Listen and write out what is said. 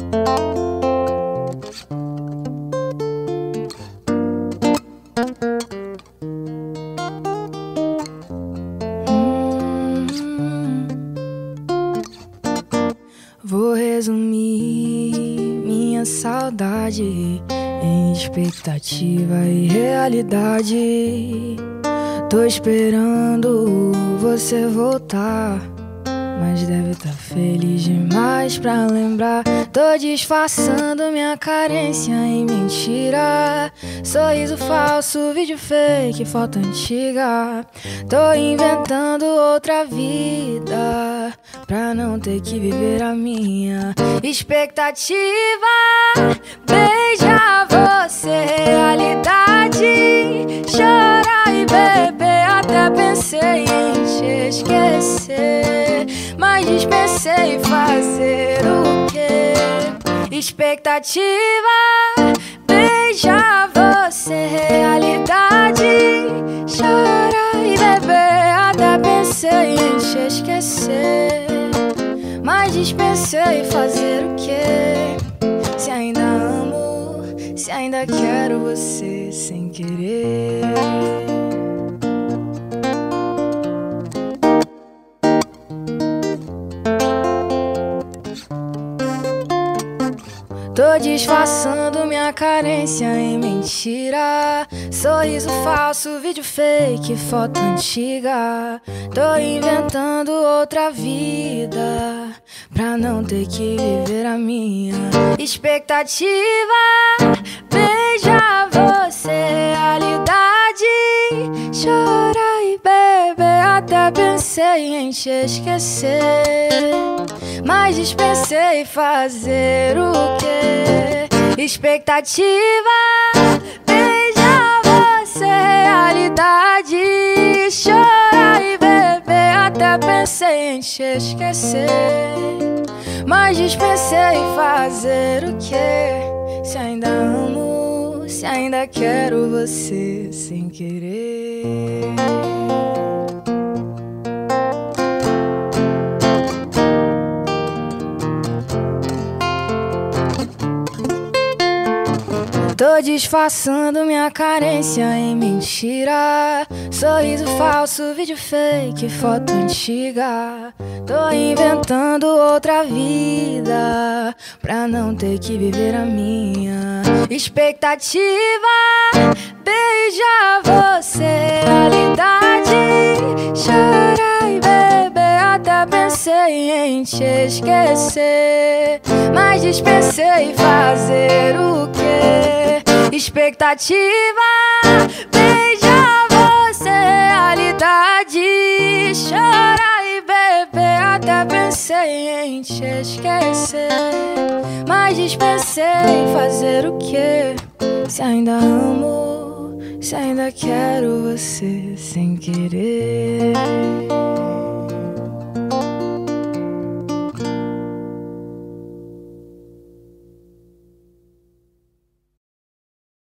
Vou resumir minha saudade em expectativa e realidade. Tô esperando você voltar, mas deve tá feliz demais pra lembrar. Tô disfarçando minha carência em mentira. Sorriso falso, vídeo fake, foto antiga. Tô inventando outra vida pra não ter que viver a minha expectativa. Beijar você, realidade. Chorar e beber, até pensei em te esquecer, mas dispensei fazer o quê? Expectativa. Beijar você, realidade. Chorar e beber, até pensei em te esquecer, mas dispensei fazer o quê? Se ainda amo, se ainda quero você sem querer. Tô disfarçando minha carência em mentira. Sorriso falso, vídeo fake, foto antiga. Tô inventando outra vida pra não ter que viver a minha expectativa. Beijar você, realidade. Chorar e beber, até pensei em te esquecer, mas dispensei fazer o quê? Expectativa. Beijar você, realidade. Chorar e beber, até pensei em te esquecer, mas dispensei fazer o quê? Se ainda amo, se ainda quero você sem querer. Tô disfarçando minha carência em mentira. Sorriso falso, vídeo fake, foto antiga. Tô inventando outra vida pra não ter que viver a minha expectativa. Beijar você, realidade. Chorar e beber, até pensei em te esquecer, mas dispensei fazer o quê? Expectativa. Beijar você, realidade. Chorar e beber, até pensei em te esquecer, mas dispensei fazer o quê? Se ainda amo, se ainda quero você sem querer.